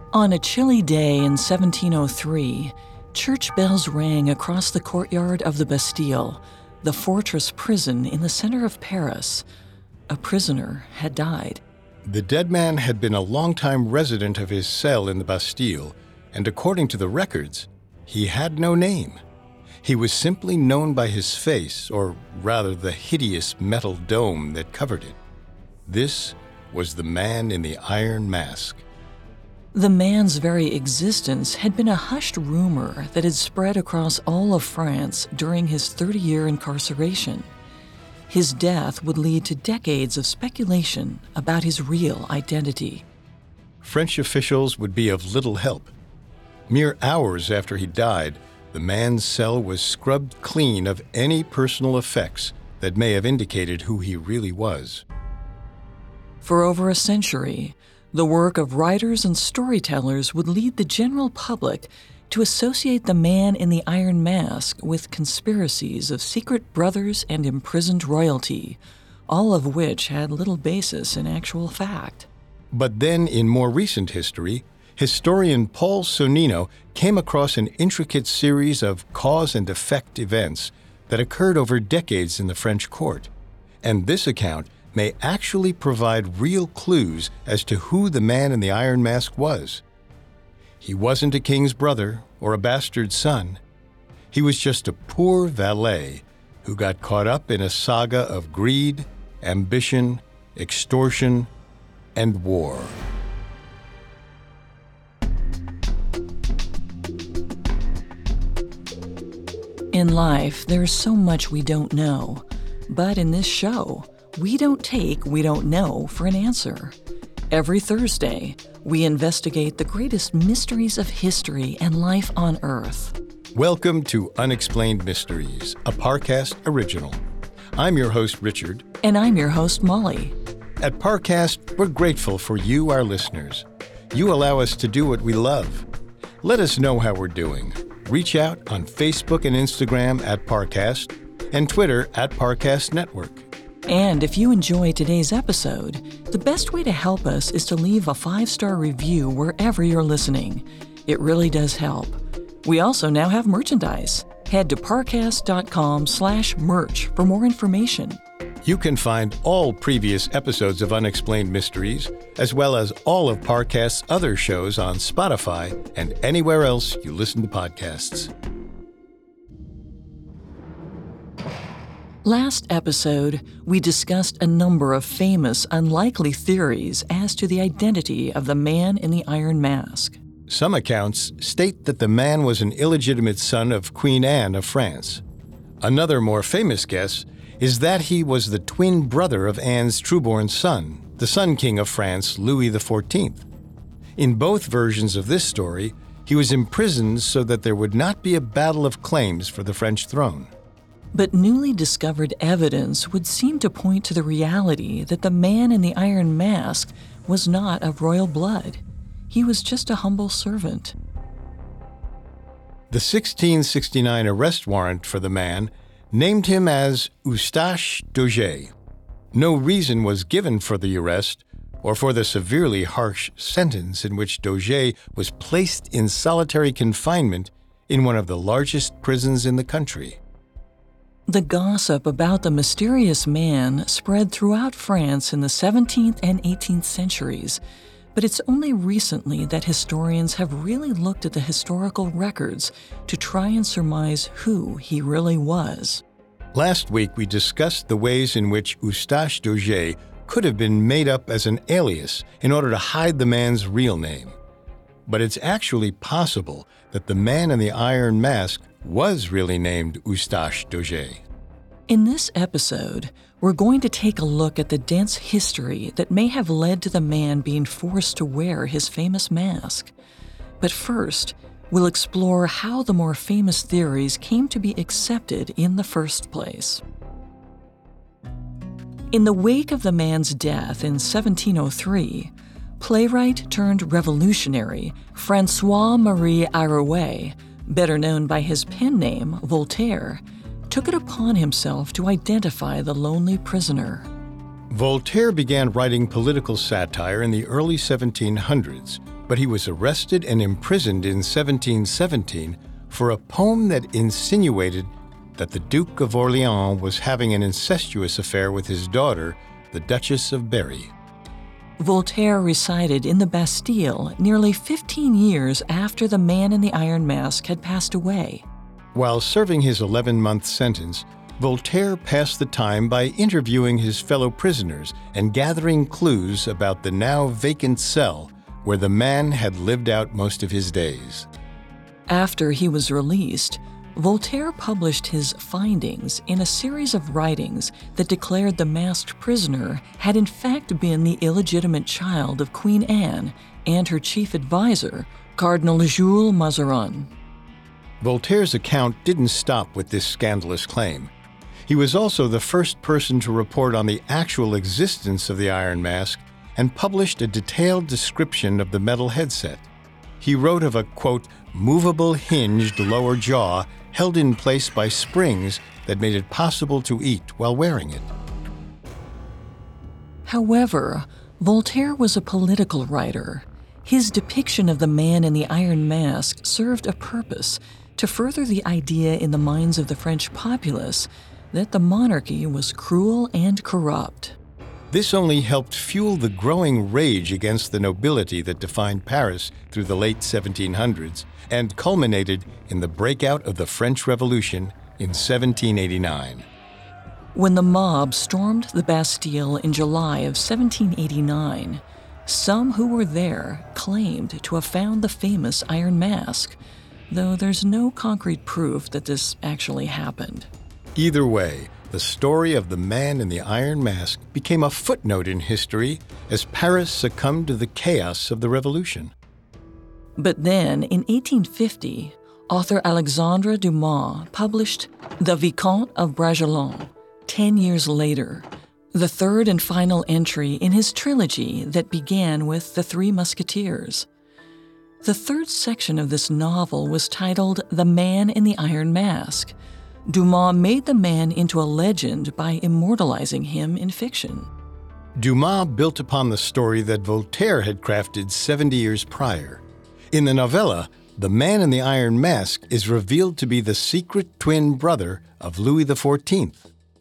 On a chilly day in 1703, church bells rang across the courtyard of the Bastille, the fortress prison in the center of Paris. A prisoner had died. The dead man had been a longtime resident of his cell in the Bastille, and according to the records, he had no name. He was simply known by his face, or rather the hideous metal dome that covered it. This was the man in the Iron Mask. The man's very existence had been a hushed rumor that had spread across all of France during his 30-year incarceration. His death would lead to decades of speculation about his real identity. French officials would be of little help. Mere hours after he died, the man's cell was scrubbed clean of any personal effects that may have indicated who he really was. For over a century, the work of writers and storytellers would lead the general public to associate the man in the Iron Mask with conspiracies of secret brothers and imprisoned royalty, all of which had little basis in actual fact. But then, in more recent history, historian Paul Sonnino came across an intricate series of cause and effect events that occurred over decades in the French court, and this account may actually provide real clues as to who the man in the Iron Mask was. He wasn't a king's brother or a bastard son. He was just a poor valet who got caught up in a saga of greed, ambition, extortion, and war. In life, there's so much we don't know. But in this show, we don't take "we don't know" for an answer. Every Thursday, we investigate the greatest mysteries of history and life on Earth. Welcome to Unexplained Mysteries, a Parcast original. I'm your host, Richard. And I'm your host, Molly. At Parcast, we're grateful for you, our listeners. You allow us to do what we love. Let us know how we're doing. Reach out on Facebook and Instagram at Parcast and Twitter at Parcast Network. And if you enjoy today's episode, the best way to help us is to leave a 5-star review wherever you're listening. It really does help. We also now have merchandise. Head to parcast.com/merch for more information. You can find all previous episodes of Unexplained Mysteries, as well as all of Parcast's other shows on Spotify and anywhere else you listen to podcasts. Last episode, we discussed a number of famous, unlikely theories as to the identity of the man in the Iron Mask. Some accounts state that the man was an illegitimate son of Queen Anne of France. Another more famous guess is that he was the twin brother of Anne's true-born son, the Sun King of France, Louis XIV. In both versions of this story, he was imprisoned so that there would not be a battle of claims for the French throne. But newly discovered evidence would seem to point to the reality that the man in the Iron Mask was not of royal blood. He was just a humble servant. The 1669 arrest warrant for the man named him as Eustache Daugé. No reason was given for the arrest or for the severely harsh sentence in which Daugé was placed in solitary confinement in one of the largest prisons in the country. The gossip about the mysterious man spread throughout France in the 17th and 18th centuries, but it's only recently that historians have really looked at the historical records to try and surmise who he really was. Last week, we discussed the ways in which Eustache Daugé could have been made up as an alias in order to hide the man's real name. But it's actually possible that the man in the Iron Mask was really named Eustache Daugé. In this episode, we're going to take a look at the dense history that may have led to the man being forced to wear his famous mask. But first, we'll explore how the more famous theories came to be accepted in the first place. In the wake of the man's death in 1703, playwright turned revolutionary François-Marie Arouet, better known by his pen name Voltaire, took it upon himself to identify the lonely prisoner. Voltaire began writing political satire in the early 1700s, but he was arrested and imprisoned in 1717 for a poem that insinuated that the Duke of Orleans was having an incestuous affair with his daughter, the Duchess of Berry. Voltaire resided in the Bastille nearly 15 years after the Man in the Iron Mask had passed away. While serving his 11-month sentence, Voltaire passed the time by interviewing his fellow prisoners and gathering clues about the now vacant cell where the man had lived out most of his days. After he was released, Voltaire published his findings in a series of writings that declared the masked prisoner had in fact been the illegitimate child of Queen Anne and her chief advisor, Cardinal Jules Mazarin. Voltaire's account didn't stop with this scandalous claim. He was also the first person to report on the actual existence of the Iron Mask and published a detailed description of the metal headset. He wrote of a, quote, movable hinged lower jaw held in place by springs that made it possible to eat while wearing it. However, Voltaire was a political writer. His depiction of the Man in the Iron Mask served a purpose to further the idea in the minds of the French populace that the monarchy was cruel and corrupt. This only helped fuel the growing rage against the nobility that defined Paris through the late 1700s and culminated in the breakout of the French Revolution in 1789. When the mob stormed the Bastille in July of 1789, some who were there claimed to have found the famous Iron Mask, though there's no concrete proof that this actually happened. Either way, the story of the Man in the Iron Mask became a footnote in history as Paris succumbed to the chaos of the Revolution. But then, in 1850, author Alexandre Dumas published The Vicomte of Bragelonne, 10 years later, the third and final entry in his trilogy that began with The Three Musketeers. The third section of this novel was titled The Man in the Iron Mask. Dumas made the man into a legend by immortalizing him in fiction. Dumas built upon the story that Voltaire had crafted 70 years prior. In the novella, the Man in the Iron Mask is revealed to be the secret twin brother of Louis XIV.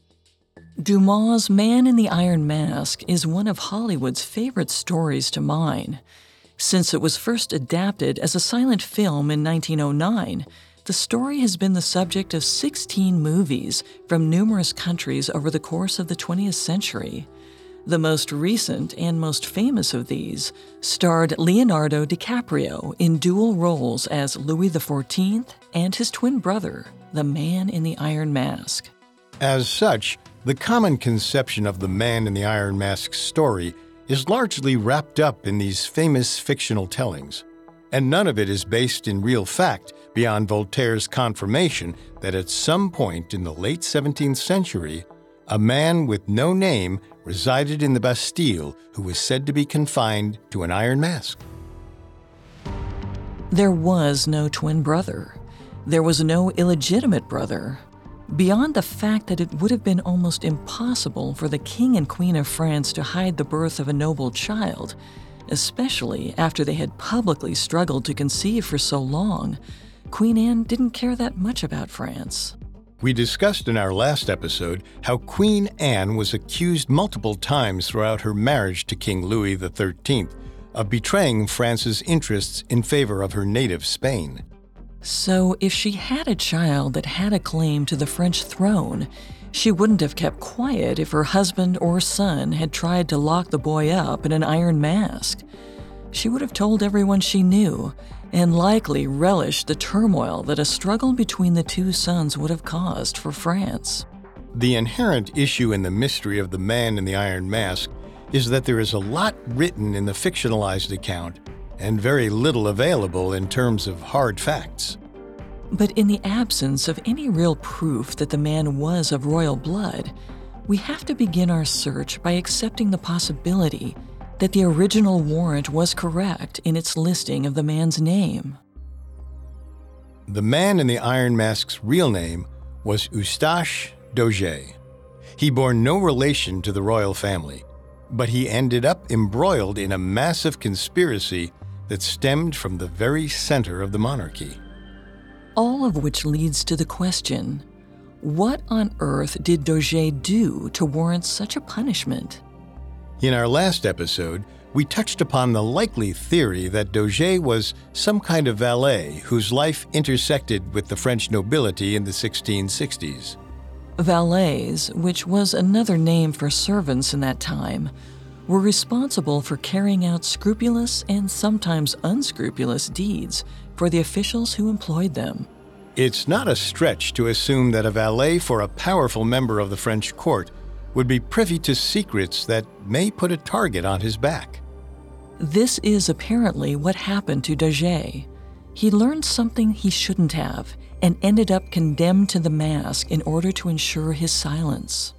Dumas' Man in the Iron Mask is one of Hollywood's favorite stories to mine. Since it was first adapted as a silent film in 1909, the story has been the subject of 16 movies from numerous countries over the course of the 20th century. The most recent and most famous of these starred Leonardo DiCaprio in dual roles as Louis XIV and his twin brother, the Man in the Iron Mask. As such, the common conception of the Man in the Iron Mask story is largely wrapped up in these famous fictional tellings. And none of it is based in real fact beyond Voltaire's confirmation that at some point in the late 17th century, a man with no name resided in the Bastille who was said to be confined to an iron mask. There was no twin brother. There was no illegitimate brother. Beyond the fact that it would have been almost impossible for the King and Queen of France to hide the birth of a noble child, especially after they had publicly struggled to conceive for so long, Queen Anne didn't care that much about France. We discussed in our last episode how Queen Anne was accused multiple times throughout her marriage to King Louis XIII of betraying France's interests in favor of her native Spain. So if she had a child that had a claim to the French throne, she wouldn't have kept quiet if her husband or son had tried to lock the boy up in an iron mask. She would have told everyone she knew, and likely relished the turmoil that a struggle between the two sons would have caused for France. The inherent issue in the mystery of the Man in the Iron Mask is that there is a lot written in the fictionalized account and very little available in terms of hard facts. But in the absence of any real proof that the man was of royal blood, we have to begin our search by accepting the possibility that the original warrant was correct in its listing of the man's name. The Man in the Iron Mask's real name was Eustache Dauger. He bore no relation to the royal family, but he ended up embroiled in a massive conspiracy that stemmed from the very center of the monarchy. All of which leads to the question, what on earth did Daugé do to warrant such a punishment? In our last episode, we touched upon the likely theory that Daugé was some kind of valet whose life intersected with the French nobility in the 1660s. Valets, which was another name for servants in that time, were responsible for carrying out scrupulous and sometimes unscrupulous deeds for the officials who employed them. It's not a stretch to assume that a valet for a powerful member of the French court would be privy to secrets that may put a target on his back. This is apparently what happened to Daugé. He learned something he shouldn't have and ended up condemned to the mask in order to ensure his silence.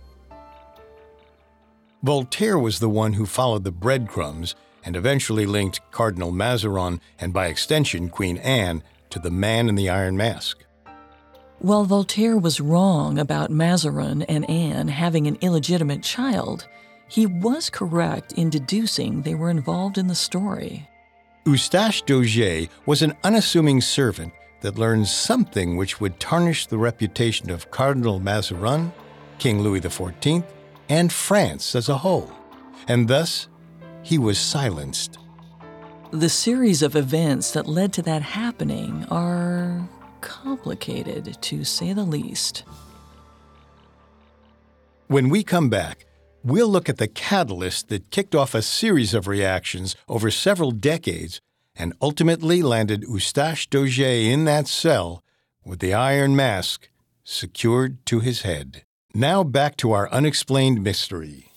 Voltaire was the one who followed the breadcrumbs and eventually linked Cardinal Mazarin and by extension Queen Anne to the Man in the Iron Mask. While Voltaire was wrong about Mazarin and Anne having an illegitimate child, he was correct in deducing they were involved in the story. Eustache Daugé was an unassuming servant that learned something which would tarnish the reputation of Cardinal Mazarin, King Louis XIV, and France as a whole, and thus he was silenced. The series of events that led to that happening are complicated, to say the least. When we come back, we'll look at the catalyst that kicked off a series of reactions over several decades and ultimately landed Eustache Daugé in that cell with the Iron Mask secured to his head. Now back to our unexplained mystery.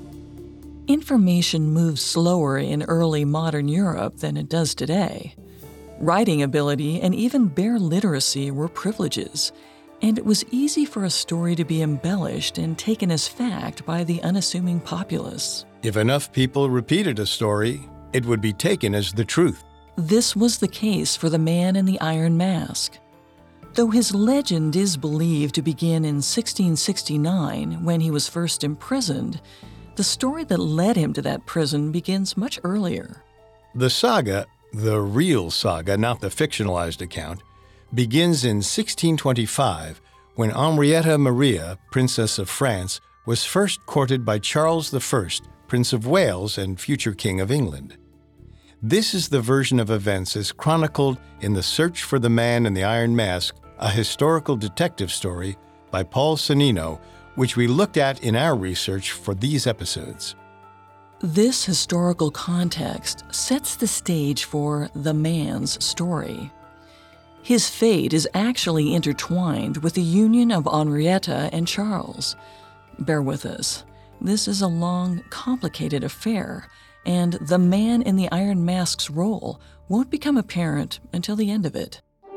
Information moved slower in early modern Europe than it does today. Writing ability and even bare literacy were privileges, and it was easy for a story to be embellished and taken as fact by the unassuming populace. If enough people repeated a story, it would be taken as the truth. This was the case for the Man in the Iron Mask. Though his legend is believed to begin in 1669 when he was first imprisoned, the story that led him to that prison begins much earlier. The saga, the real saga, not the fictionalized account, begins in 1625 when Henrietta Maria, Princess of France, was first courted by Charles I, Prince of Wales and future King of England. This is the version of events as chronicled in The Search for the Man in the Iron Mask, a historical detective story by Paul Sonnino, which we looked at in our research for these episodes. This historical context sets the stage for the man's story. His fate is actually intertwined with the union of Henrietta and Charles. Bear with us. This is a long, complicated affair, and the Man in the Iron Mask's role won't become apparent until the end of it.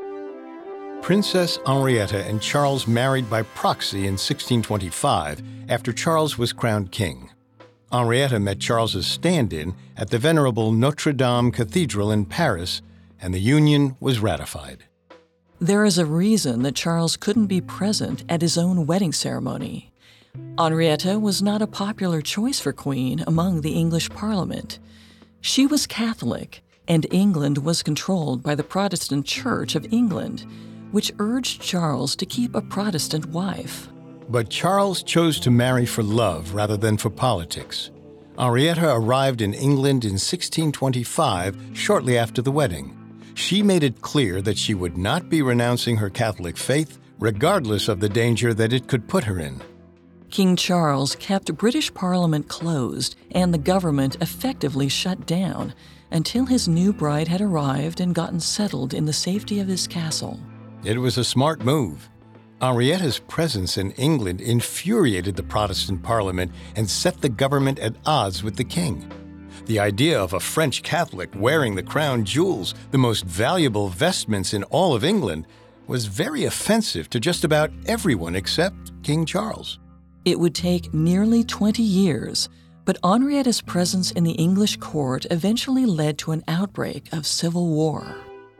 Princess Henrietta and Charles married by proxy in 1625 after Charles was crowned king. Henrietta met Charles's stand-in at the venerable Notre Dame Cathedral in Paris, and the union was ratified. There is a reason that Charles couldn't be present at his own wedding ceremony. Henrietta was not a popular choice for queen among the English Parliament. She was Catholic, and England was controlled by the Protestant Church of England, which urged Charles to keep a Protestant wife. But Charles chose to marry for love rather than for politics. Henrietta arrived in England in 1625, shortly after the wedding. She made it clear that she would not be renouncing her Catholic faith, regardless of the danger that it could put her in. King Charles kept British Parliament closed and the government effectively shut down until his new bride had arrived and gotten settled in the safety of his castle. It was a smart move. Henrietta's presence in England infuriated the Protestant Parliament and set the government at odds with the king. The idea of a French Catholic wearing the crown jewels, the most valuable vestments in all of England, was very offensive to just about everyone except King Charles. It would take nearly 20 years, but Henrietta's presence in the English court eventually led to an outbreak of civil war.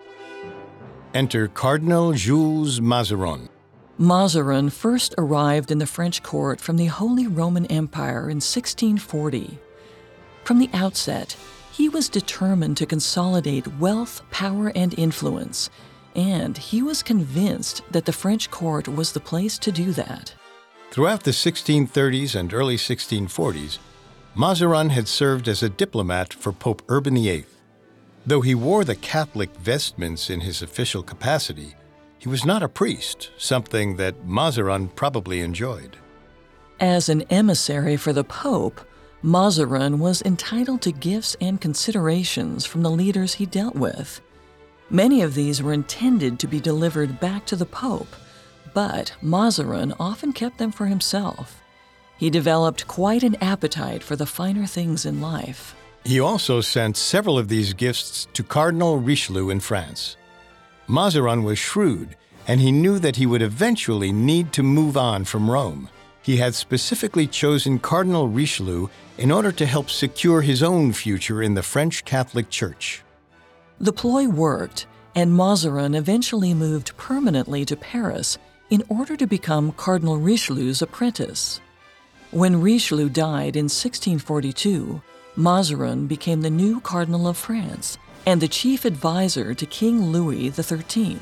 Enter Cardinal Jules Mazarin. Mazarin first arrived in the French court from the Holy Roman Empire in 1640. From the outset, He was determined to consolidate wealth, power, and influence, and he was convinced that the French court was the place to do that. Throughout the 1630s and early 1640s, Mazarin had served as a diplomat for Pope Urban VIII. Though he wore the Catholic vestments in his official capacity, he was not a priest, something that Mazarin probably enjoyed. As an emissary for the Pope, Mazarin was entitled to gifts and considerations from the leaders he dealt with. Many of these were intended to be delivered back to the Pope, but Mazarin often kept them for himself. He developed quite an appetite for the finer things in life. He also sent several of these gifts to Cardinal Richelieu in France. Mazarin was shrewd, and he knew that he would eventually need to move on from Rome. He had specifically chosen Cardinal Richelieu in order to help secure his own future in the French Catholic Church. The ploy worked, and Mazarin eventually moved permanently to Paris in order to become Cardinal Richelieu's apprentice. When Richelieu died in 1642, Mazarin became the new Cardinal of France and the chief advisor to King Louis XIII.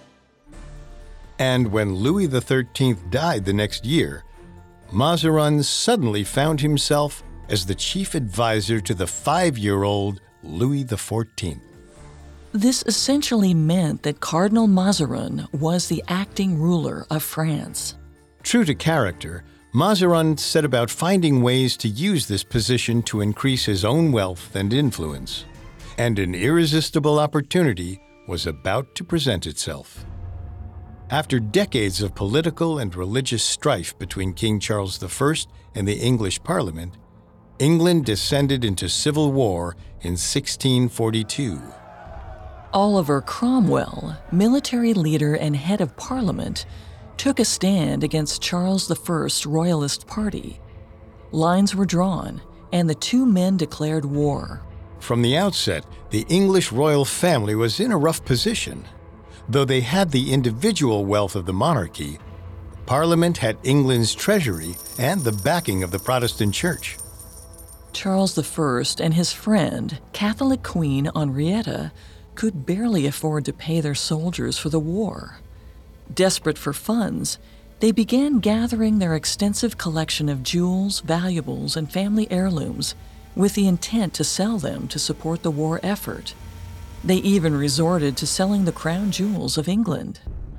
And when Louis XIII died the next year, Mazarin suddenly found himself as the chief advisor to the 5-year-old Louis XIV. This essentially meant that Cardinal Mazarin was the acting ruler of France. True to character, Mazarin set about finding ways to use this position to increase his own wealth and influence, and an irresistible opportunity was about to present itself. After decades of political and religious strife between King Charles I and the English Parliament, England descended into civil war in 1642. Oliver Cromwell, military leader and head of Parliament, took a stand against Charles I's Royalist Party. Lines were drawn, and the two men declared war. From the outset, the English royal family was in a rough position. Though they had the individual wealth of the monarchy, Parliament had England's treasury and the backing of the Protestant Church. Charles I and his friend, Catholic Queen Henrietta, could barely afford to pay their soldiers for the war. Desperate for funds, they began gathering their extensive collection of jewels, valuables, and family heirlooms with the intent to sell them to support the war effort. They even resorted to selling the crown jewels of England.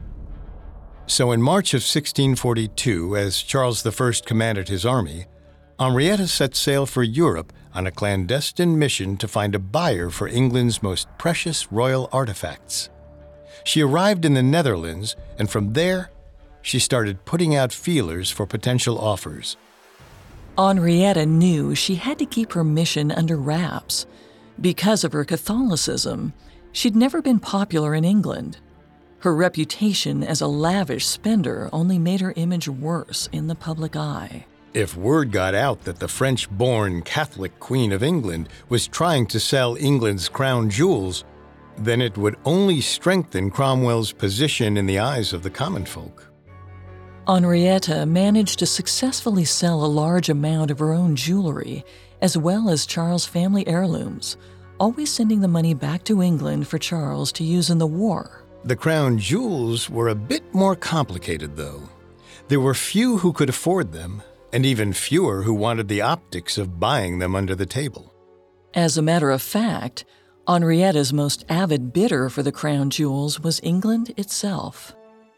So in March of 1642, as Charles I commanded his army, Henrietta set sail for Europe on a clandestine mission to find a buyer for England's most precious royal artifacts. She arrived in the Netherlands, and from there, she started putting out feelers for potential offers. Henrietta knew she had to keep her mission under wraps. Because of her Catholicism, she'd never been popular in England. Her reputation as a lavish spender only made her image worse in the public eye. If word got out that the French-born Catholic Queen of England was trying to sell England's crown jewels, then it would only strengthen Cromwell's position in the eyes of the common folk. Henrietta managed to successfully sell a large amount of her own jewelry, as well as Charles' family heirlooms, always sending the money back to England for Charles to use in the war. The crown jewels were a bit more complicated, though. There were few who could afford them, and even fewer who wanted the optics of buying them under the table. As a matter of fact, Henrietta's most avid bidder for the crown jewels was England itself.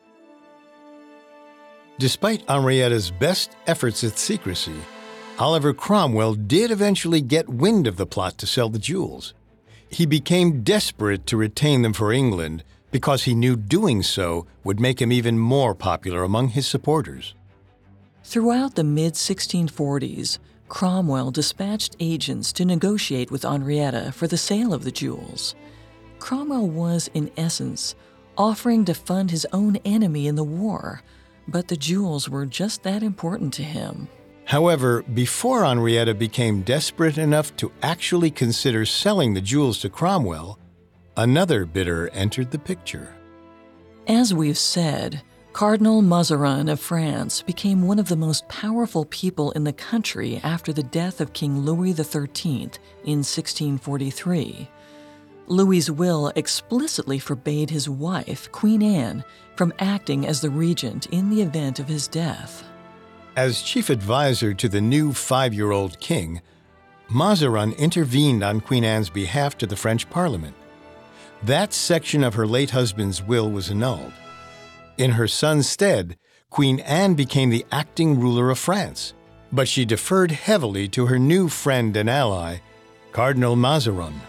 Despite Henrietta's best efforts at secrecy, Oliver Cromwell did eventually get wind of the plot to sell the jewels. He became desperate to retain them for England because he knew doing so would make him even more popular among his supporters. Throughout the mid-1640s, Cromwell dispatched agents to negotiate with Henrietta for the sale of the jewels. Cromwell was, in essence, offering to fund his own enemy in the war, but the jewels were just that important to him. However, before Henrietta became desperate enough to actually consider selling the jewels to Cromwell, another bidder entered the picture. As we've said, Cardinal Mazarin of France became one of the most powerful people in the country after the death of King Louis XIII in 1643. Louis's will explicitly forbade his wife, Queen Anne, from acting as the regent in the event of his death. As chief advisor to the new 5-year-old king, Mazarin intervened on Queen Anne's behalf to the French Parliament. That section of her late husband's will was annulled. In her son's stead, Queen Anne became the acting ruler of France, but she deferred heavily to her new friend and ally, Cardinal Mazarin.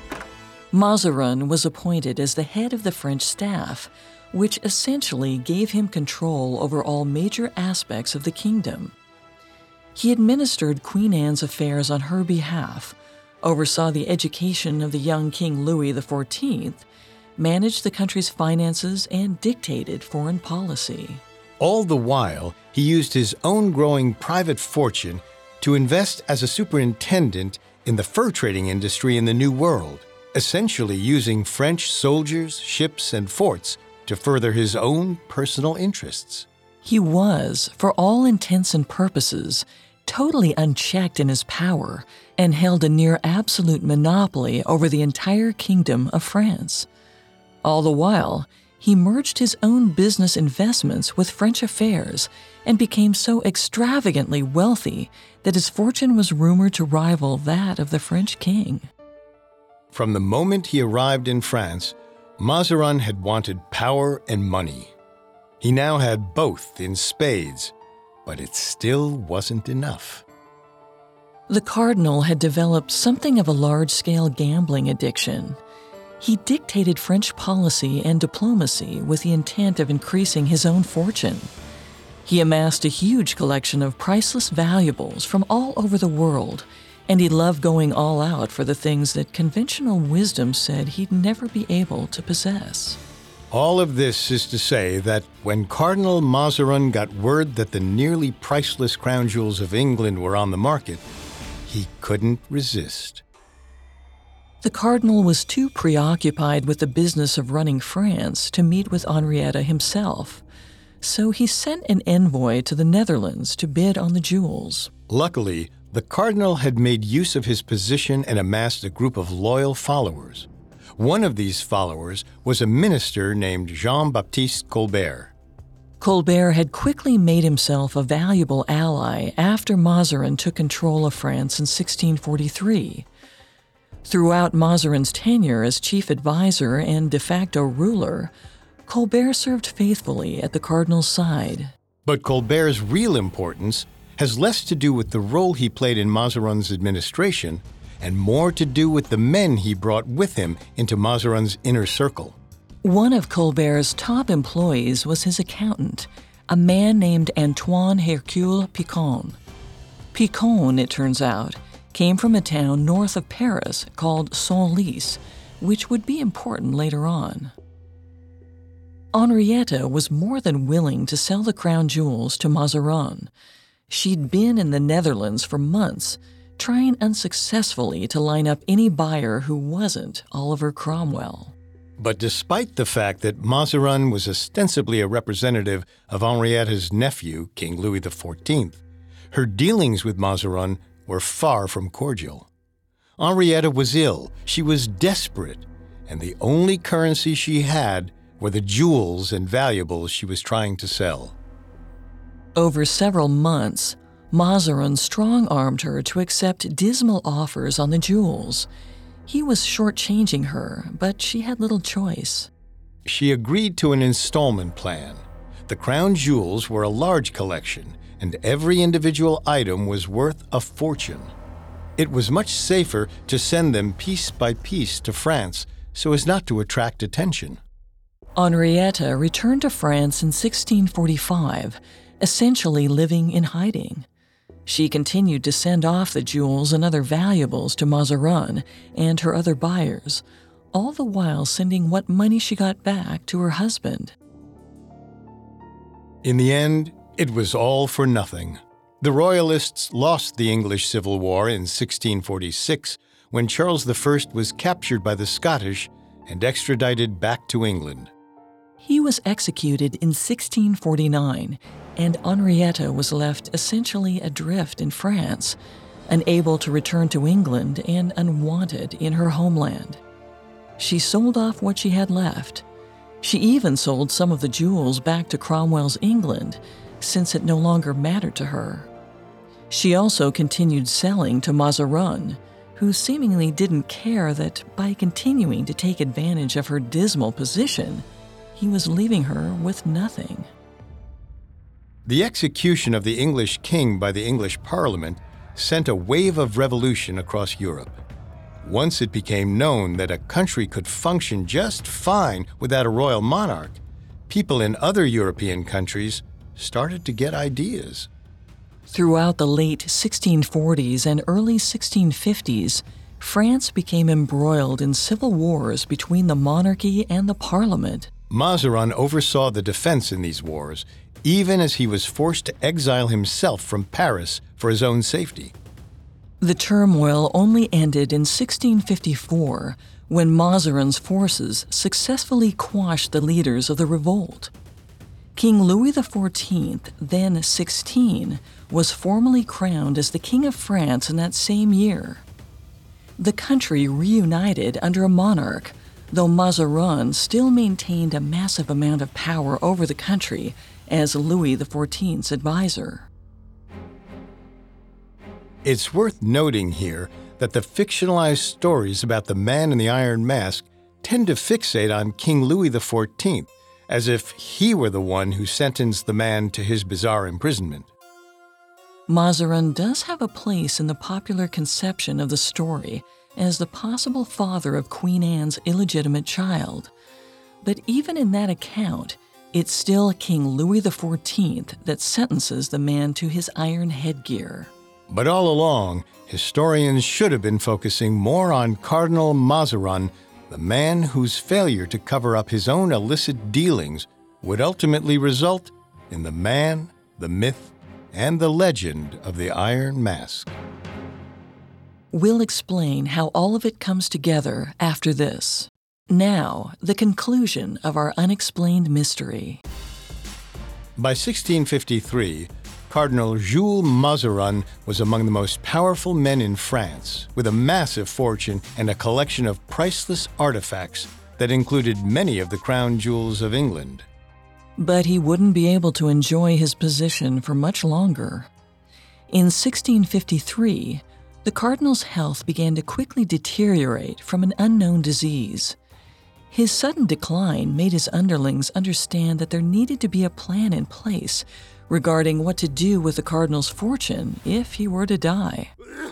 Mazarin was appointed as the head of the French staff, which essentially gave him control over all major aspects of the kingdom. He administered Queen Anne's affairs on her behalf, oversaw the education of the young King Louis XIV, managed the country's finances, and dictated foreign policy. All the while, he used his own growing private fortune to invest as a superintendent in the fur trading industry in the New World, essentially using French soldiers, ships, and forts to further his own personal interests. He was, for all intents and purposes, totally unchecked in his power and held a near absolute monopoly over the entire kingdom of France. All the while, he merged his own business investments with French affairs and became so extravagantly wealthy that his fortune was rumored to rival that of the French king. From the moment he arrived in France, Mazarin had wanted power and money. He now had both in spades, but it still wasn't enough. The cardinal had developed something of a large-scale gambling addiction. He dictated French policy and diplomacy with the intent of increasing his own fortune. He amassed a huge collection of priceless valuables from all over the world, and he loved going all out for the things that conventional wisdom said he'd never be able to possess. All of this is to say that when Cardinal Mazarin got word that the nearly priceless crown jewels of England were on the market, he couldn't resist. The cardinal was too preoccupied with the business of running France to meet with Henrietta himself, so he sent an envoy to the Netherlands to bid on the jewels. Luckily, the cardinal had made use of his position and amassed a group of loyal followers. One of these followers was a minister named Jean-Baptiste Colbert. Colbert had quickly made himself a valuable ally after Mazarin took control of France in 1643. Throughout Mazarin's tenure as chief advisor and de facto ruler, Colbert served faithfully at the cardinal's side. But Colbert's real importance has less to do with the role he played in Mazarin's administration and more to do with the men he brought with him into Mazarin's inner circle. One of Colbert's top employees was his accountant, a man named Antoine Hercule Picon. Picon, it turns out, came from a town north of Paris called Senlis, which would be important later on. Henrietta was more than willing to sell the crown jewels to Mazarin. She'd been in the Netherlands for months, trying unsuccessfully to line up any buyer who wasn't Oliver Cromwell. But despite the fact that Mazarin was ostensibly a representative of Henrietta's nephew, King Louis XIV, her dealings with Mazarin were far from cordial. Henrietta was ill, she was desperate, and the only currency she had were the jewels and valuables she was trying to sell. Over several months, Mazarin strong-armed her to accept dismal offers on the jewels. He was shortchanging her, but she had little choice. She agreed to an installment plan. The crown jewels were a large collection, and every individual item was worth a fortune. It was much safer to send them piece by piece to France so as not to attract attention. Henrietta returned to France in 1645, essentially living in hiding. She continued to send off the jewels and other valuables to Mazarin and her other buyers, all the while sending what money she got back to her husband. In the end, it was all for nothing. The Royalists lost the English Civil War in 1646 when Charles I was captured by the Scottish and extradited back to England. He was executed in 1649, and Henrietta was left essentially adrift in France, unable to return to England and unwanted in her homeland. She sold off what she had left. She even sold some of the jewels back to Cromwell's England, since it no longer mattered to her. She also continued selling to Mazarin, who seemingly didn't care that by continuing to take advantage of her dismal position, he was leaving her with nothing. The execution of the English king by the English Parliament sent a wave of revolution across Europe. Once it became known that a country could function just fine without a royal monarch, people in other European countries started to get ideas. Throughout the late 1640s and early 1650s, France became embroiled in civil wars between the monarchy and the Parliament. Mazarin oversaw the defense in these wars, even as he was forced to exile himself from Paris for his own safety. The turmoil only ended in 1654, when Mazarin's forces successfully quashed the leaders of the revolt. King Louis XIV, then 16, was formally crowned as the King of France in that same year. The country reunited under a monarch, though Mazarin still maintained a massive amount of power over the country as Louis XIV's advisor. It's worth noting here that the fictionalized stories about the Man in the Iron Mask tend to fixate on King Louis XIV, as if he were the one who sentenced the man to his bizarre imprisonment. Mazarin does have a place in the popular conception of the story as the possible father of Queen Anne's illegitimate child. But even in that account, it's still King Louis XIV that sentences the man to his iron headgear. But all along, historians should have been focusing more on Cardinal Mazarin, the man whose failure to cover up his own illicit dealings would ultimately result in the man, the myth, and the legend of the Iron Mask. We'll explain how all of it comes together after this. Now, the conclusion of our unexplained mystery. By 1653, Cardinal Jules Mazarin was among the most powerful men in France, with a massive fortune and a collection of priceless artifacts that included many of the crown jewels of England. But he wouldn't be able to enjoy his position for much longer. In 1653, the cardinal's health began to quickly deteriorate from an unknown disease. His sudden decline made his underlings understand that there needed to be a plan in place regarding what to do with the cardinal's fortune if he were to die.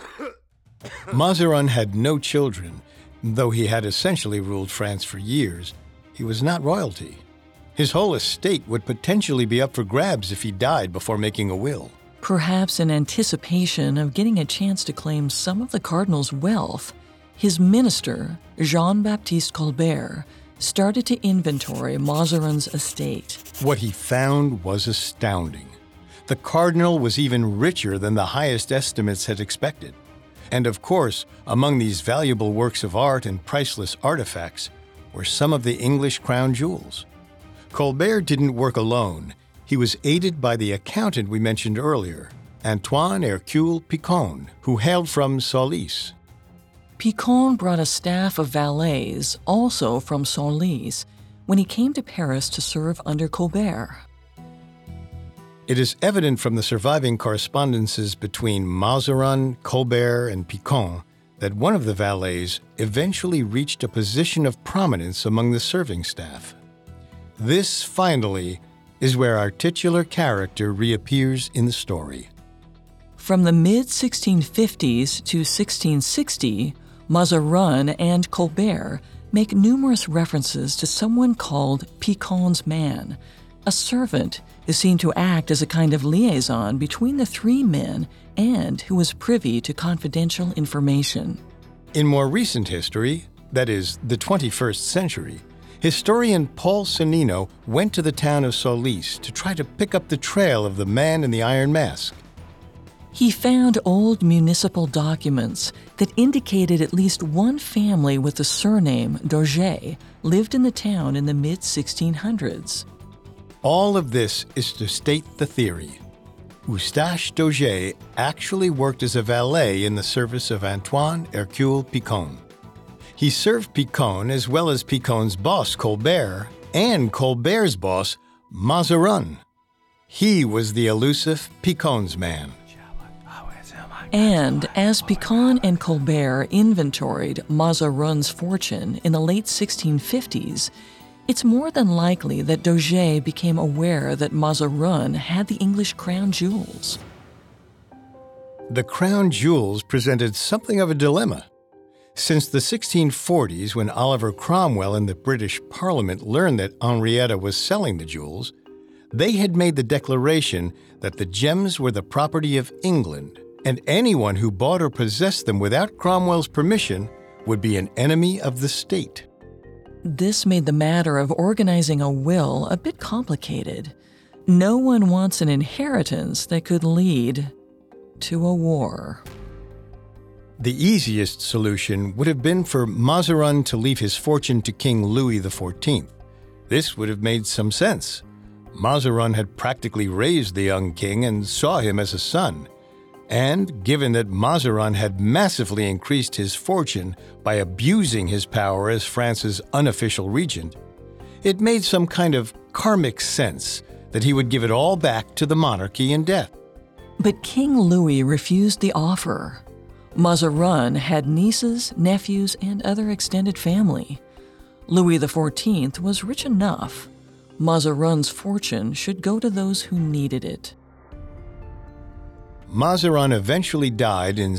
Mazarin had no children. Though he had essentially ruled France for years, he was not royalty. His whole estate would potentially be up for grabs if he died before making a will. Perhaps in anticipation of getting a chance to claim some of the cardinal's wealth, his minister, Jean-Baptiste Colbert, started to inventory Mazarin's estate. What he found was astounding. The cardinal was even richer than the highest estimates had expected. And of course, among these valuable works of art and priceless artifacts were some of the English crown jewels. Colbert didn't work alone. He was aided by the accountant we mentioned earlier, Antoine Hercule Picon, who hailed from Senlis. Picon brought a staff of valets, also from Senlis, when he came to Paris to serve under Colbert. It is evident from the surviving correspondences between Mazarin, Colbert, and Picon that one of the valets eventually reached a position of prominence among the serving staff. This, finally, is where our titular character reappears in the story. From the mid-1650s to 1660, Mazarin and Colbert make numerous references to someone called Picon's man, a servant who seemed to act as a kind of liaison between the three men and who was privy to confidential information. In more recent history, that is, the 21st century, historian Paul Sonnino went to the town of Senlis to try to pick up the trail of the Man in the Iron Mask. He found old municipal documents that indicated at least one family with the surname d'Auger lived in the town in the mid-1600s. All of this is to state the theory. Eustache d'Auger actually worked as a valet in the service of Antoine Hercule Picon. He served Picon as well as Picon's boss, Colbert, and Colbert's boss, Mazarin. He was the elusive Picon's man. And as Picon and Colbert inventoried Mazarin's fortune in the late 1650s, it's more than likely that d'Auger became aware that Mazarin had the English crown jewels. The crown jewels presented something of a dilemma. Since the 1640s, when Oliver Cromwell in the British Parliament learned that Henrietta was selling the jewels, they had made the declaration that the gems were the property of England, and anyone who bought or possessed them without Cromwell's permission would be an enemy of the state. This made the matter of organizing a will a bit complicated. No one wants an inheritance that could lead to a war. The easiest solution would have been for Mazarin to leave his fortune to King Louis XIV. This would have made some sense. Mazarin had practically raised the young king and saw him as a son. And given that Mazarin had massively increased his fortune by abusing his power as France's unofficial regent, it made some kind of karmic sense that he would give it all back to the monarchy in death. But King Louis refused the offer. Mazarin had nieces, nephews, and other extended family. Louis XIV was rich enough. Mazarin's fortune should go to those who needed it. Mazarin eventually died in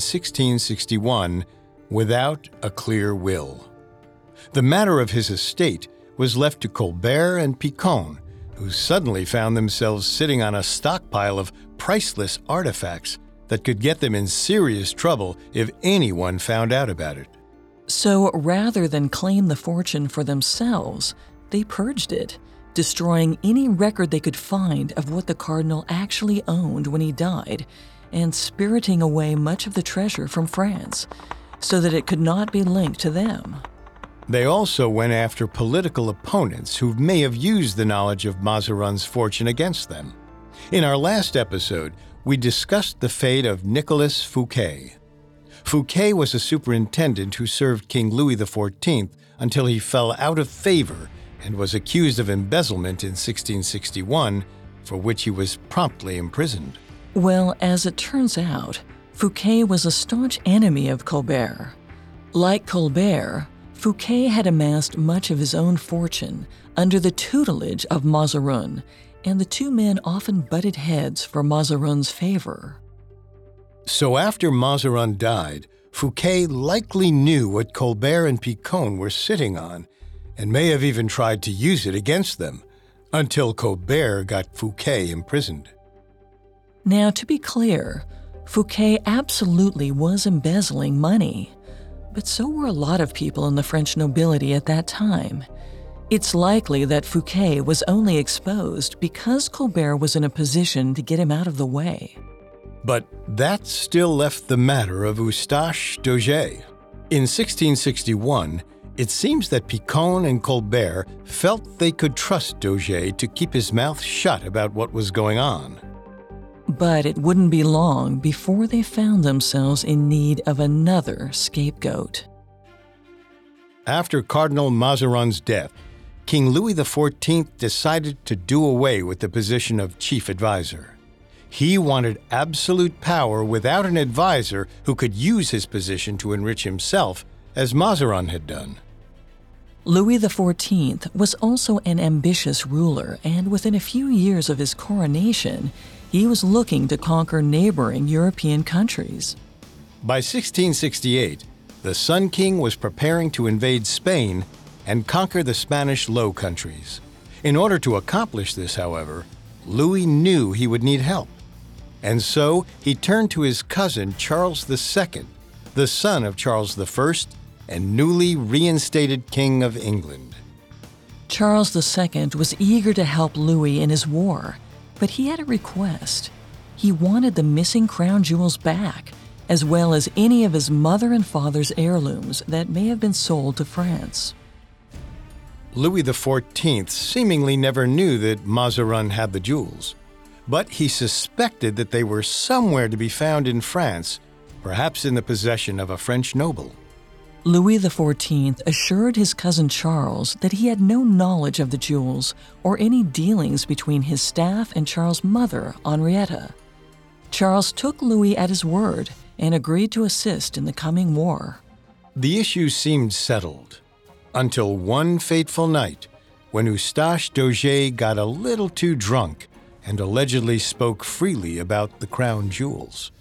1661 without a clear will. The matter of his estate was left to Colbert and Picon, who suddenly found themselves sitting on a stockpile of priceless artifacts that could get them in serious trouble if anyone found out about it. So rather than claim the fortune for themselves, they purged it, destroying any record they could find of what the cardinal actually owned when he died, and spiriting away much of the treasure from France, so that it could not be linked to them. They also went after political opponents who may have used the knowledge of Mazarin's fortune against them. In our last episode, we discussed the fate of Nicolas Fouquet. Fouquet was a superintendent who served King Louis XIV until he fell out of favor and was accused of embezzlement in 1661, for which he was promptly imprisoned. Well, as it turns out, Fouquet was a staunch enemy of Colbert. Like Colbert, Fouquet had amassed much of his own fortune under the tutelage of Mazarin, and the two men often butted heads for Mazarin's favor. So after Mazarin died, Fouquet likely knew what Colbert and Picon were sitting on, and may have even tried to use it against them, until Colbert got Fouquet imprisoned. Now, to be clear, Fouquet absolutely was embezzling money, but so were a lot of people in the French nobility at that time. It's likely that Fouquet was only exposed because Colbert was in a position to get him out of the way. But that still left the matter of Eustache d'Auger. In 1661, it seems that Picon and Colbert felt they could trust d'Auger to keep his mouth shut about what was going on. But it wouldn't be long before they found themselves in need of another scapegoat. After Cardinal Mazarin's death, King Louis XIV decided to do away with the position of chief advisor. He wanted absolute power without an advisor who could use his position to enrich himself, as Mazarin had done. Louis XIV was also an ambitious ruler, and within a few years of his coronation, he was looking to conquer neighboring European countries. By 1668, the Sun King was preparing to invade Spain and conquer the Spanish Low Countries. In order to accomplish this, however, Louis knew he would need help. And so he turned to his cousin Charles II, the son of Charles I and newly reinstated King of England. Charles II was eager to help Louis in his war, but he had a request. He wanted the missing crown jewels back, as well as any of his mother and father's heirlooms that may have been sold to France. Louis XIV seemingly never knew that Mazarin had the jewels, but he suspected that they were somewhere to be found in France, perhaps in the possession of a French noble. Louis XIV assured his cousin Charles that he had no knowledge of the jewels or any dealings between his staff and Charles' mother, Henrietta. Charles took Louis at his word and agreed to assist in the coming war. The issue seemed settled, until one fateful night when Eustache d'Auger got a little too drunk and allegedly spoke freely about the crown jewels.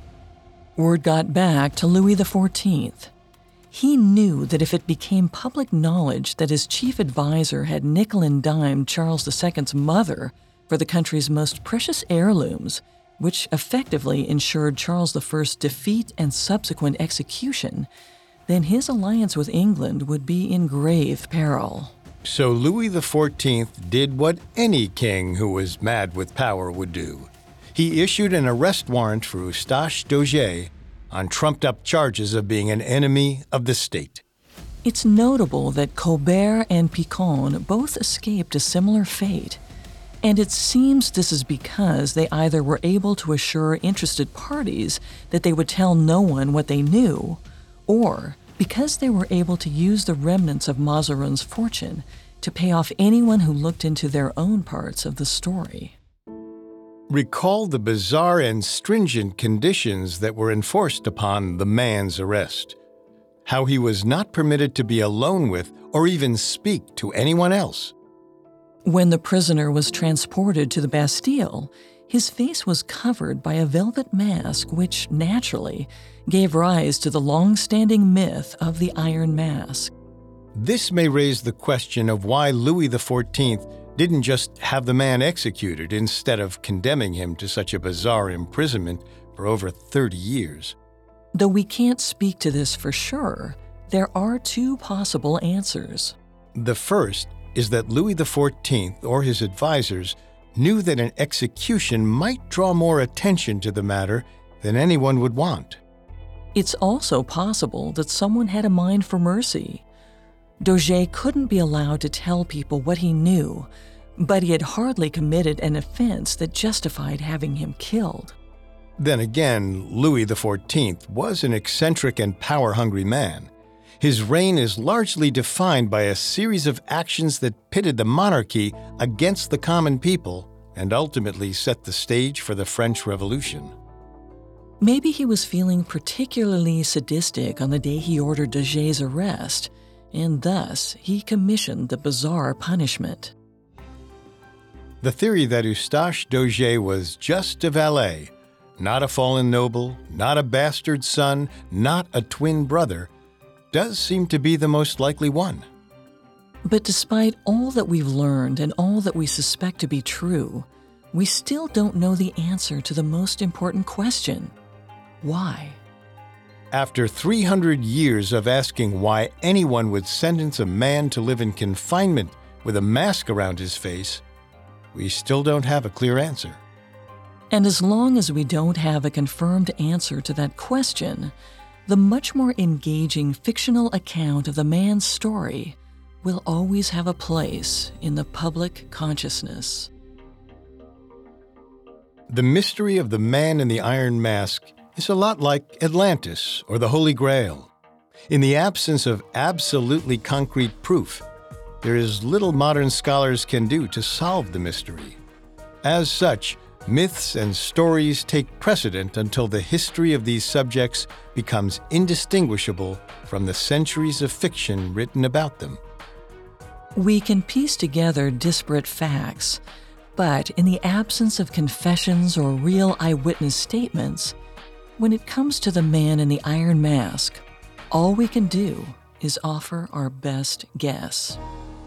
Word got back to Louis XIV. He knew that if it became public knowledge that his chief advisor had nickel and dimed Charles II's mother for the country's most precious heirlooms, which effectively ensured Charles I's defeat and subsequent execution, then his alliance with England would be in grave peril. So Louis XIV did what any king who was mad with power would do. He issued an arrest warrant for Eustache d'Auger on trumped-up charges of being an enemy of the state. It's notable that Colbert and Picon both escaped a similar fate, and it seems this is because they either were able to assure interested parties that they would tell no one what they knew, or because they were able to use the remnants of Mazarin's fortune to pay off anyone who looked into their own parts of the story. Recall the bizarre and stringent conditions that were enforced upon the man's arrest. How he was not permitted to be alone with or even speak to anyone else. When the prisoner was transported to the Bastille, his face was covered by a velvet mask which, naturally, gave rise to the long-standing myth of the Iron Mask. This may raise the question of why Louis XIV didn't just have the man executed instead of condemning him to such a bizarre imprisonment for over 30 years. Though we can't speak to this for sure, there are two possible answers. The first is that Louis XIV or his advisors knew that an execution might draw more attention to the matter than anyone would want. It's also possible that someone had a mind for mercy. d'Auger couldn't be allowed to tell people what he knew, but he had hardly committed an offense that justified having him killed. Then again, Louis XIV was an eccentric and power-hungry man. His reign is largely defined by a series of actions that pitted the monarchy against the common people and ultimately set the stage for the French Revolution. Maybe he was feeling particularly sadistic on the day he ordered d'Auger's arrest, and thus he commissioned the bizarre punishment. The theory that Eustache d'Auger was just a valet, not a fallen noble, not a bastard son, not a twin brother, does seem to be the most likely one. But despite all that we've learned and all that we suspect to be true, we still don't know the answer to the most important question: why? After 300 years of asking why anyone would sentence a man to live in confinement with a mask around his face, we still don't have a clear answer. And as long as we don't have a confirmed answer to that question, the much more engaging fictional account of the man's story will always have a place in the public consciousness. The mystery of the man in the Iron Mask is a lot like Atlantis or the Holy Grail. In the absence of absolutely concrete proof, there is little modern scholars can do to solve the mystery. As such, myths and stories take precedent until the history of these subjects becomes indistinguishable from the centuries of fiction written about them. We can piece together disparate facts, but in the absence of confessions or real eyewitness statements, when it comes to the man in the Iron Mask, all we can do is offer our best guess.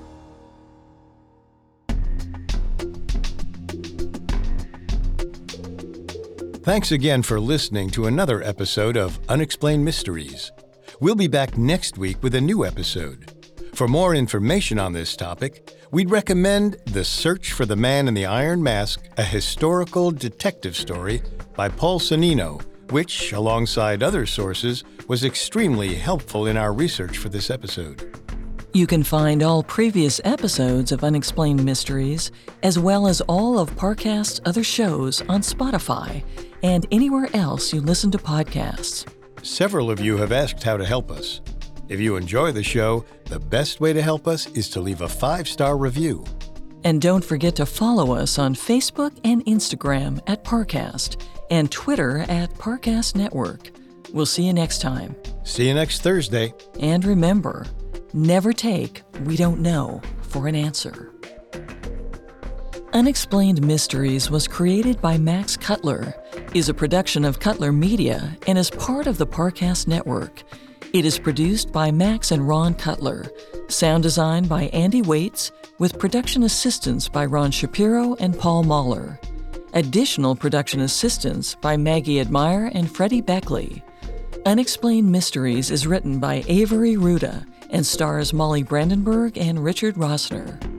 Thanks again for listening to another episode of Unexplained Mysteries. We'll be back next week with a new episode. For more information on this topic, we'd recommend The Search for the Man in the Iron Mask, a historical detective story by Paul Sonnino, which, alongside other sources, was extremely helpful in our research for this episode. You can find all previous episodes of Unexplained Mysteries, as well as all of Parcast's other shows on Spotify and anywhere else you listen to podcasts. Several of you have asked how to help us. If you enjoy the show, the best way to help us is to leave a 5-star review. And don't forget to follow us on Facebook and Instagram at Parcast and Twitter at Parcast Network. We'll see you next time. See you next Thursday. And remember, never take "we don't know" for an answer. Unexplained Mysteries was created by Max Cutler, is a production of Cutler Media, and is part of the Parcast Network. It is produced by Max and Ron Cutler, sound design by Andy Waits, with production assistance by Ron Shapiro and Paul Mahler. Additional production assistance by Maggie Admire and Freddie Beckley. Unexplained Mysteries is written by Avery Ruda and stars Molly Brandenburg and Richard Rossner.